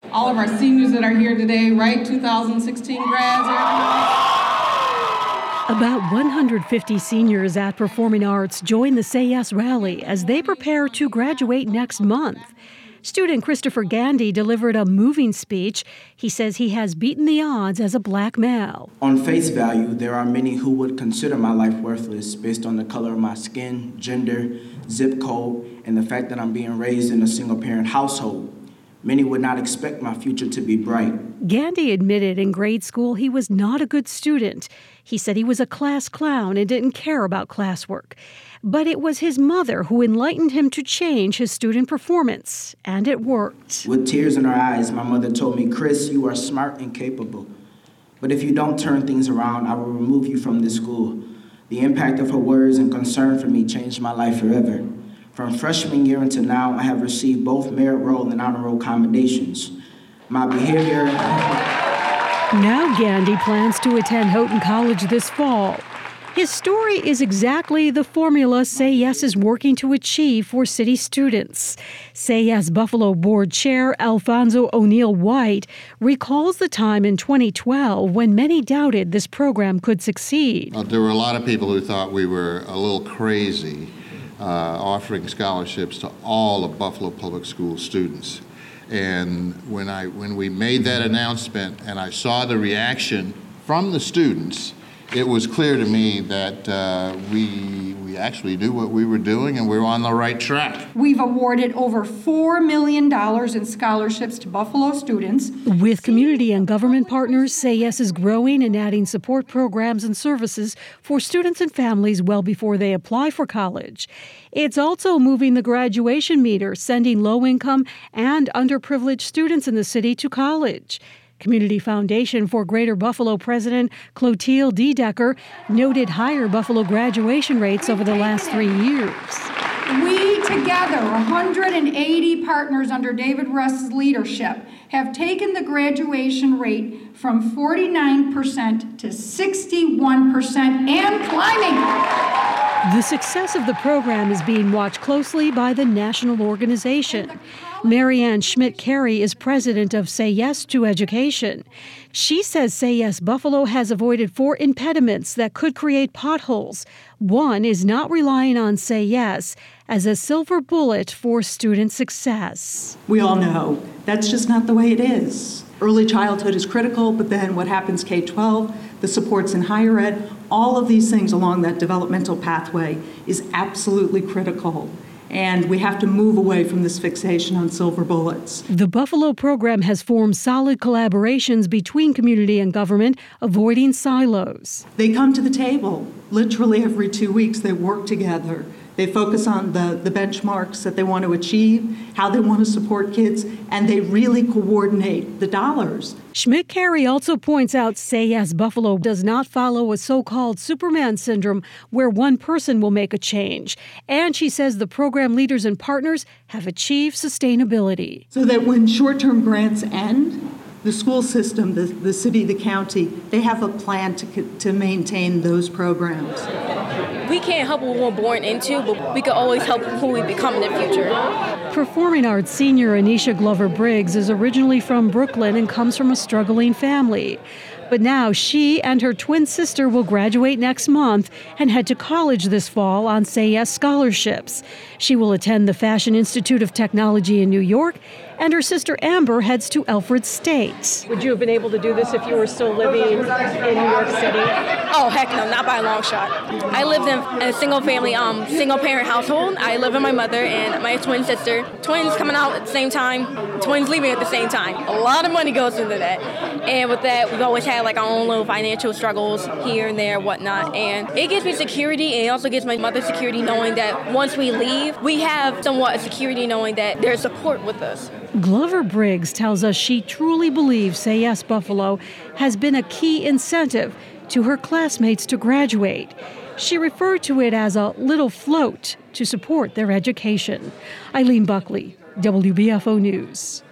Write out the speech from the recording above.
all of our seniors that are here today, right? 2016 grads. About 150 seniors at Performing Arts join the Say Yes rally as they prepare to graduate next month. Student Christopher Gandy delivered a moving speech. He says he has beaten the odds as a black male. On face value, there are many who would consider my life worthless based on the color of my skin, gender, zip code, and the fact that I'm being raised in a single-parent household. Many would not expect my future to be bright. Gandy admitted in grade school he was not a good student. He said he was a class clown and didn't care about classwork. But it was his mother who enlightened him to change his student performance, and it worked. With tears in her eyes, my mother told me, "Chris, you are smart and capable. But if you don't turn things around, I will remove you from this school." The impact of her words and concern for me changed my life forever. From freshman year until now, I have received both merit roll and honor roll commendations. My behavior... Now Gandy plans to attend Houghton College this fall. His story is exactly the formula Say Yes is working to achieve for city students. Say Yes Buffalo Board Chair Alfonso O'Neill White recalls the time in 2012 when many doubted this program could succeed. There were a lot of people who thought we were a little crazy offering scholarships to all of Buffalo Public School students. And when we made that announcement and I saw the reaction from the students, it was clear to me that we actually knew what we were doing and we were on the right track. We've awarded over $4 million in scholarships to Buffalo students. With community and government partners, Say Yes is growing and adding support programs and services for students and families well before they apply for college. It's also moving the graduation meter, sending low-income and underprivileged students in the city to college. Community Foundation for Greater Buffalo President Clotilde D. Decker noted higher Buffalo graduation rates over the last 3 years. We together, 180 partners under David Russ's leadership, have taken the graduation rate from 49% to 61% and climbing. The success of the program is being watched closely by the national organization. Marianne Schmidt-Carey is president of Say Yes to Education. She says Say Yes Buffalo has avoided 4 impediments that could create potholes. One is not relying on Say Yes as a silver bullet for student success. We all know that's just not the way it is. Early childhood is critical, but then what happens K-12, the supports in higher ed, all of these things along that developmental pathway is absolutely critical. And we have to move away from this fixation on silver bullets. The Buffalo program has formed solid collaborations between community and government, avoiding silos. They come to the table literally every 2 weeks. They work together. They focus on the benchmarks that they want to achieve, how they want to support kids, and they really coordinate the dollars. Schmidt-Carey also points out Say Yes Buffalo does not follow a so-called Superman syndrome where one person will make a change. And she says the program leaders and partners have achieved sustainability. So that when short-term grants end, the school system, the city, the county, they have a plan to maintain those programs. We can't help what we're born into, but we can always help who we become in the future. Performing arts senior Anisha Glover Briggs is originally from Brooklyn and comes from a struggling family. But now she and her twin sister will graduate next month and head to college this fall on Say Yes scholarships. She will attend the Fashion Institute of Technology in New York, and her sister Amber heads to Alfred State. Would you have been able to do this if you were still living in New York City? Oh, heck no, not by a long shot. I lived in a single-family, single-parent household. I live with my mother and my twin sister. Twins coming out at the same time, twins leaving at the same time. A lot of money goes into that. And with that, we've always had like our own little financial struggles here and there, whatnot. And it gives me security, and it also gives my mother security knowing that once we leave, we have somewhat of security knowing that there's support with us. Glover Briggs tells us she truly believes Say Yes Buffalo has been a key incentive to her classmates to graduate. She referred to it as a little float to support their education. Eileen Buckley, WBFO News.